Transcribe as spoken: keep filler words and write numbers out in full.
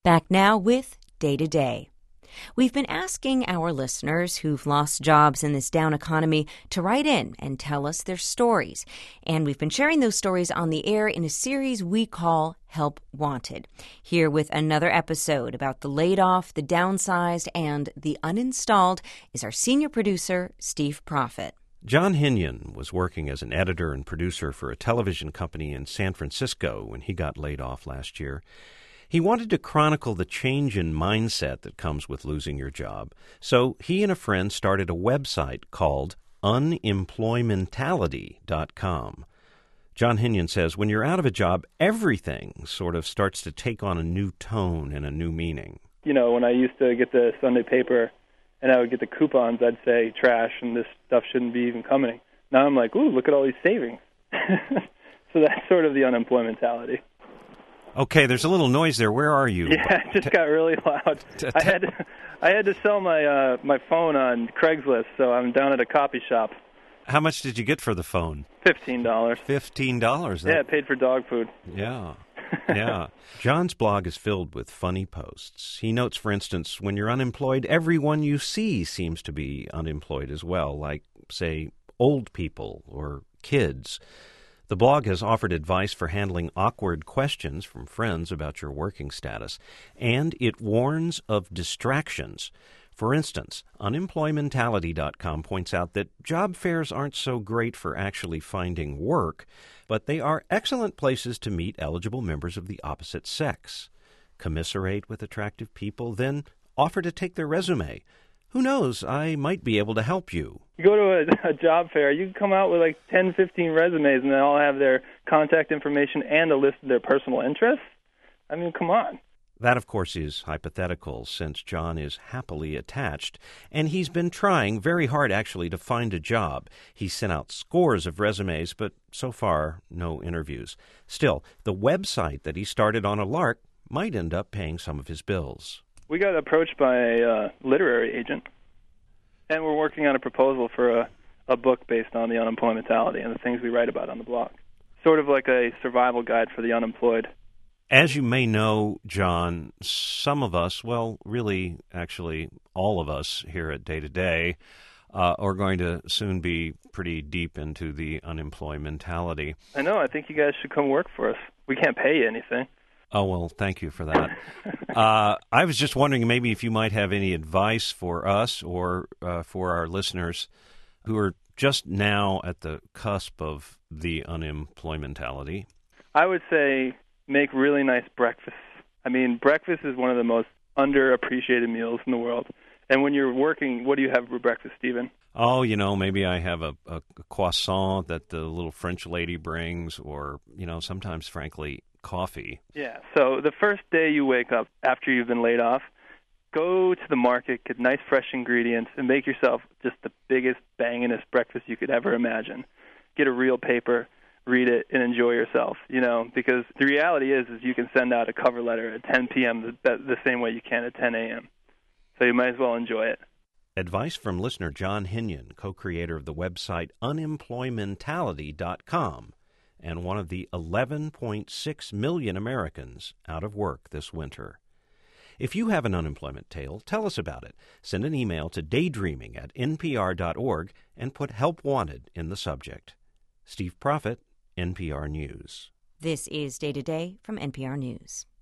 Back now with Day to Day. We've been asking our listeners who've lost jobs in this down economy to write in and tell us their stories. And we've been sharing those stories on the air in a series we call Help Wanted. Here with another episode about the laid off, the downsized, and the uninstalled is our senior producer, Steve Proffitt. John Hinion was working as an editor and producer for a television company in San Francisco when he got laid off last year. He wanted to chronicle the change in mindset that comes with losing your job. So he and a friend started a website called unemploymentality dot com. John Hinion says when you're out of a job, everything sort of starts to take on a new tone and a new meaning. You know, when I used to get the Sunday paper and I would get the coupons, I'd say trash and this stuff shouldn't be even coming. Now I'm like, ooh, look at all these savings. So that's sort of the unemploymentality. Okay, there's a little noise there. Where are you? Yeah, it just got really loud. I had to, I had to sell my uh, my phone on Craigslist, so I'm down at a copy shop. How much did you get for the phone? Fifteen dollars. Fifteen dollars. Yeah, paid for dog food. Yeah, yeah. John's blog is filled with funny posts. He notes, for instance, when you're unemployed, everyone you see seems to be unemployed as well, like, say, old people or kids. The blog has offered advice for handling awkward questions from friends about your working status, and it warns of distractions. For instance, unemploymentality dot com points out that job fairs aren't so great for actually finding work, but they are excellent places to meet eligible members of the opposite sex, commiserate with attractive people, then offer to take their resume. Who knows, I might be able to help you. You go to a, a job fair, you can come out with like ten, fifteen resumes, and they all have their contact information and a list of their personal interests. I mean, come on. That, of course, is hypothetical, since John is happily attached, and he's been trying very hard, actually, to find a job. He's sent out scores of resumes, but so far, no interviews. Still, the website that he started on a lark might end up paying some of his bills. We got approached by a uh, literary agent, and we're working on a proposal for a, a book based on the unemploymentality and the things we write about on the blog. Sort of like a survival guide for the unemployed. As you may know, John, some of us, well, really, actually, all of us here at Day to Day, uh, are going to soon be pretty deep into the unemploymentality. I know. I think you guys should come work for us. We can't pay you anything. Oh, well, thank you for that. uh, I was just wondering maybe if you might have any advice for us or uh, for our listeners who are just now at the cusp of the unemploymentality. I would say make really nice breakfasts. I mean, breakfast is one of the most underappreciated meals in the world. And when you're working, what do you have for breakfast, Stephen? Oh, you know, maybe I have a, a croissant that the little French lady brings, or, you know, sometimes, frankly, coffee. Yeah, so the first day you wake up after you've been laid off, go to the market, get nice fresh ingredients, and make yourself just the biggest, banginest breakfast you could ever imagine. Get a real paper, read it, and enjoy yourself, you know, because the reality is, is you can send out a cover letter at ten p.m. the, the same way you can at ten a.m., so you might as well enjoy it. Advice from listener John Hinion, co-creator of the website unemploymentality dot com, and one of the eleven point six million Americans out of work this winter. If you have an unemployment tale, tell us about it. Send an email to daydreaming at n p r dot org and put Help Wanted in the subject. Steve Proffitt, N P R News. This is Day to Day from N P R News.